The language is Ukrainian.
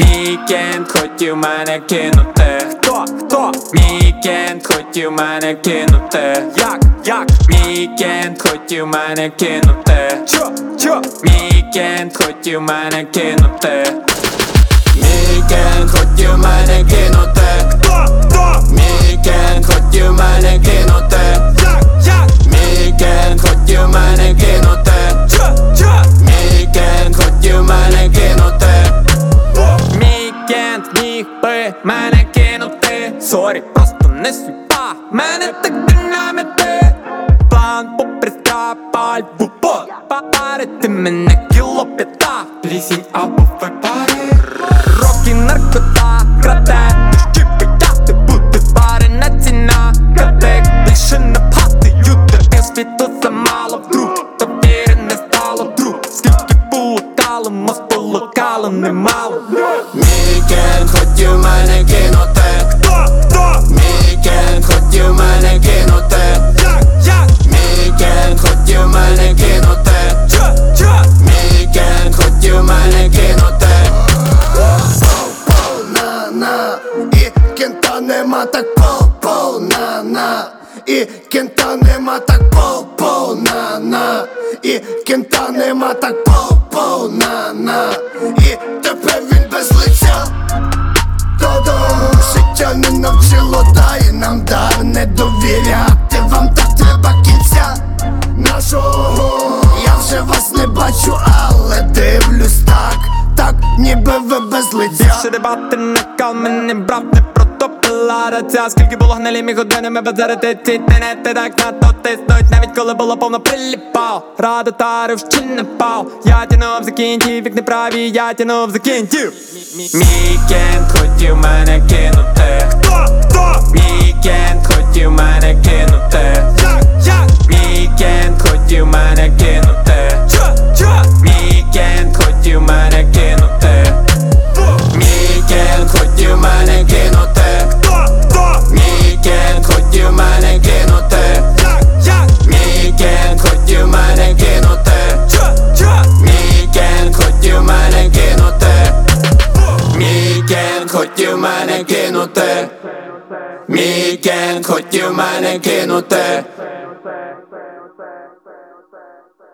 Вікенд хотів мене кинути. Хто? Вікенд хотів мене кинути. Як? Вікенд хотів мене кинути. Чо? Вікенд хотів мене кинути. Вікенд хотів мене кинути. Хто? Вікенд хотів мене кинути. Як? Вікенд хотів мене кинути. Чо? Вікенд хотів мене кинути. Вікенд міг би мене кинути. Сорі, просто не судьба. Мене так динамити. План попри страпаль в упор. Парити мене кіло п'ята. Плісінь або випари. Роки, наркота, краде. Дощі питати буде парена ціна. Кадек більше не пхати. ЮТР світу замало вдруг. То віри не стало вдруг. Скільки полукало, мост полукало немало. Вікенд хотів мене кинути. Хто? Вікенд хотів мене кинути. Як? Вікенд хотів мене кинути. Чо? Вікенд хотів мене кинути. На і кента нема так на і кента нема так на і кента нема так на і тепер він без лиця. Життя не навчило, дає нам дар не довіряти вам, так треба кінця нашого. Я вже вас не бачу, але дивлюсь так, ніби ви без лиця. Більше дебати не кал, мене брав, не протопила раця. Скільки було гнилі годинами базарити ці тенети, так на то тиснуть, навіть коли було повно приліпав. Рада тарив, ще не пав. Я тянув, закінчив, як неправі, я тянув, закінчив. Вікенд хотів мене кинути. Хто? Вікенд хотів мене кинути. Як? Вікенд хотів мене кинути. Чо? Вікенд хотів мене кинути. Вікенд хотів мене кинути. Хто? Вікенд хотів мене кинути. Як? Вікенд хотів мене кинути. Чо? Вікенд хотів мене кинути. Вікенд хотів мене кинути. Вікенд хотів мене кинути.